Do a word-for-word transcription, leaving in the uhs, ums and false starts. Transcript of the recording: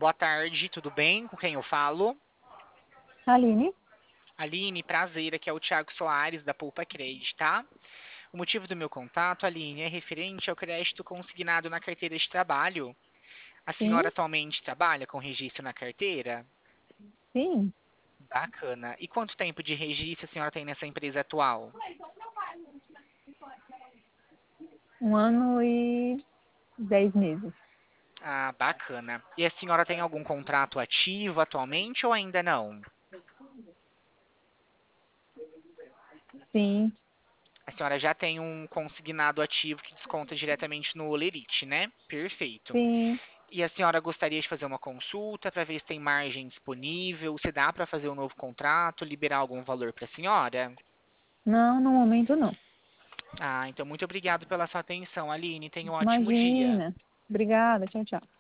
boa tarde, tudo bem? Com quem eu falo? Aline? Aline, prazer, aqui é o Thiago Soares, da Poupa Credit, tá? O motivo do meu contato, Aline, é referente ao crédito consignado na carteira de trabalho. A senhora Sim, atualmente trabalha com registro na carteira? sim. Bacana. E quanto tempo de registro a senhora tem nessa empresa atual? Um ano e dez meses. Ah, bacana. E a senhora tem algum contrato ativo atualmente ou ainda não? Sim, A senhora já tem um consignado ativo que desconta diretamente no Olerite, né? Perfeito. sim. E a senhora gostaria de fazer uma consulta para ver se tem margem disponível, se dá para fazer um novo contrato, liberar algum valor para a senhora? Não, no momento não. Ah, então muito obrigado pela sua atenção, Aline. Tenha um ótimo dia. Imagina. Obrigada. Tchau, tchau.